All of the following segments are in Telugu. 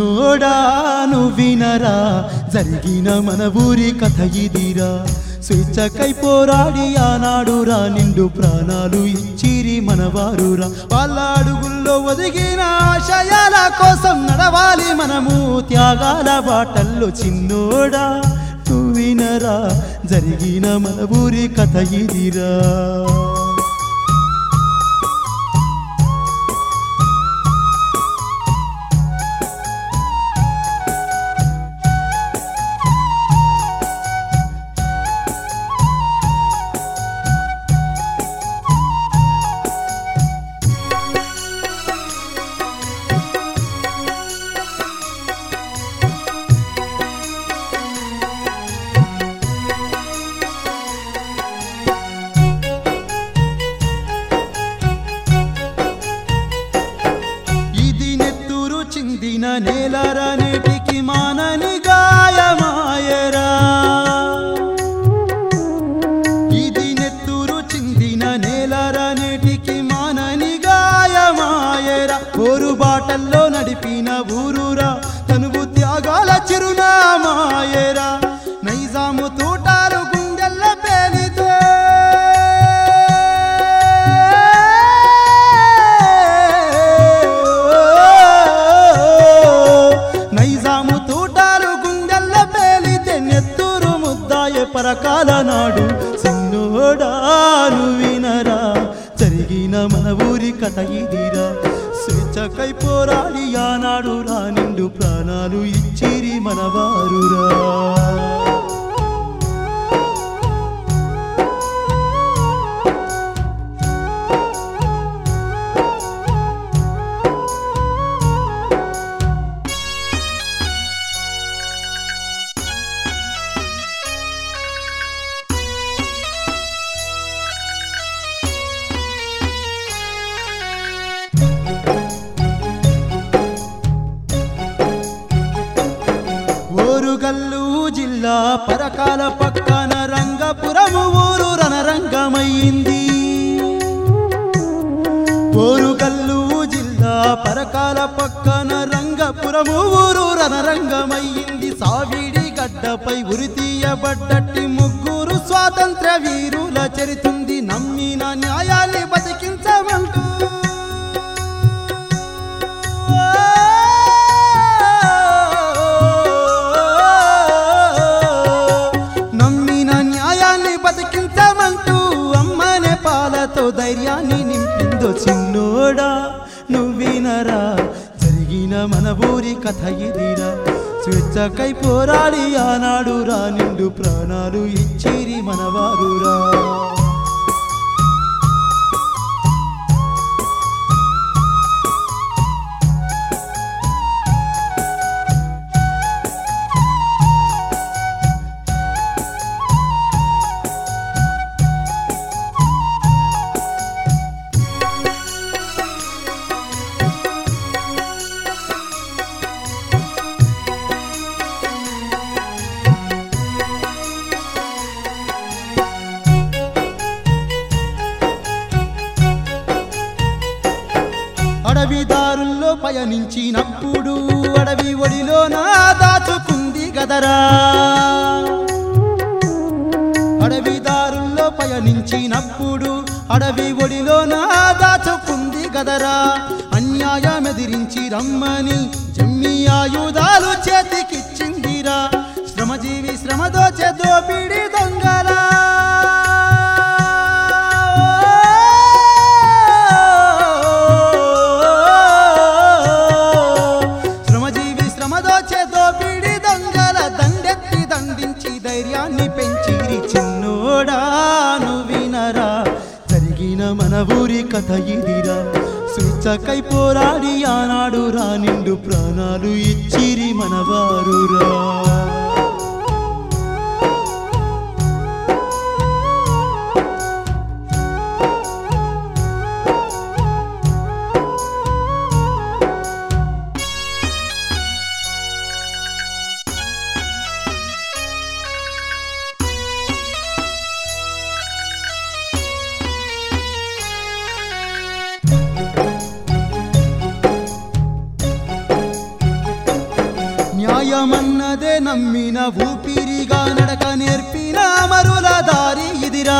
చిన్నోడా నువ్వినరా జరిగిన మన ఊరి కథ ఇదిరా. స్వేచ్ఛకై పోరాడి ఆనాడురా నిండు ప్రాణాలు ఇచ్చిరి మనవారురా. వాళ్ళ అడుగుల్లో ఒదిగిన ఆశయాల కోసం నడవాలి మనము త్యాగాల బాటల్లో. చిన్నోడా నువ్వినరా జరిగిన మన ఊరి కథ ఇదిరా. చిందిన నేలరా నేటికి మానని గాయమాయరా. ఇది నెత్తురు చిందిన నేలరా నేటికి మానని గాయమాయరా. కోరు బాటల్లో నడిపిన ఊరురా తనువు త్యాగాల చిరునామాయరా. నైజాము తూటాలు గుండెల్ల పేలితే పరకాల నాడు. చిన్నోడా నువ్వినరా జరిగిన మన ఊరి కథ ఇదిరా. స్వేచ్ఛకై పోరాడి ఆనాడు రా నిండు ప్రాణాలు ఇచ్చిరి మనవారురా. ఓరుగల్లు జిల్లా పరకాల పక్కన రంగపురము ఊరు రణరంగమయ్యింది. ఓరుగల్లు జిల్లా పరకాల పక్కన రంగపురము ఊరు రణరంగమయ్యింది. సావిడి గడ్డపై ఉరితీయబడ్డట్టి ముగ్గురు స్వాతంత్ర వీరుల చరితుంది. నమ్మిన న్యాయాన్ని బతికించమంటూ అమ్మనే పాలతో ధైర్యాన్ని నింపిందో. చిన్నోడా నువ్వినరా జరిగిన మన ఊరి కథ ఇదిరా. స్వేచ్ఛకై పోరాడి ఆనాడు రా నిండు ప్రాణాలు ఇచ్చిరి మనవారురా. అడవిదారుల్లో పయనించినప్పుడు అడవి ఒడిలో నా దాచుకుంది గదరా. అడవిదారుల్లో పయనించినప్పుడు అడవి ఒడిలో నా దాచుకుంది గదరా. అన్యాయమెదిరించి రమ్మని జమ్మి ఆయుధాలు చేతికిచ్చిందిరా. శ్రమజీవి శ్రమదోచే దోపిడి దొంగలా. ధైర్యాన్ని పెంచిరి. చిన్నోడా నువ్వినరా జరిగిన మన ఊరి కథ ఇదిరా. స్వేచ్ఛకై పోరాడి ఆనాడు రా నిండు ప్రాణాలు ఇచ్చిరి మనవారురా. న్యాయమన్నదే నమ్మిన ఊపిరిగా నడక నేర్పిన అమరుల దారి ఇదిరా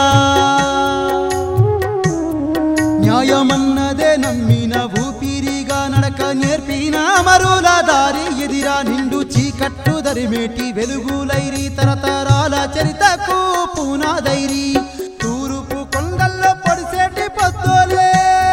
న్యాయమన్నదే నమ్మిన ఊపిరిగా నడక నేర్పిన అమరుల దారి ఎదిరా నిండు చీకట్టు దరిమేటి వెలుగులైరి తరతరాల చరితకు పునాదైరి తూరుపు కొండల్లో పొడిసేటి పొద్దులే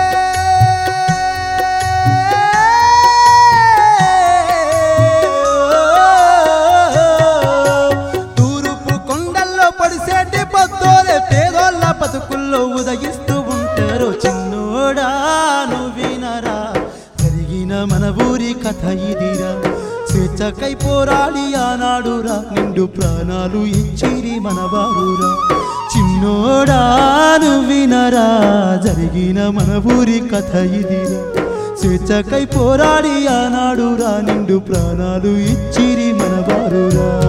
తూరుపు కొండల్లో పొడిసేటి పొద్దులే పేదోళ్ళ బతుకుల్లో ఉదయిస్తూ ఉంటారు చిన్నోడా నువ్వు వినరా జరిగిన మన ఊరి కథ ఇదిరా స్వేచ్ఛకై పోరాడి ఆనాడురా నిండు ప్రాణాలు ఇచ్చిరి మనవారురా చిన్నోడా నువ్వు వినరా జరిగిన మన ఊరి కథ ఇదిరా స్వేచ్ఛకై పోరాడి ఆనాడురా నిండు ప్రాణాలు ఇచ్చిరి మనవారురా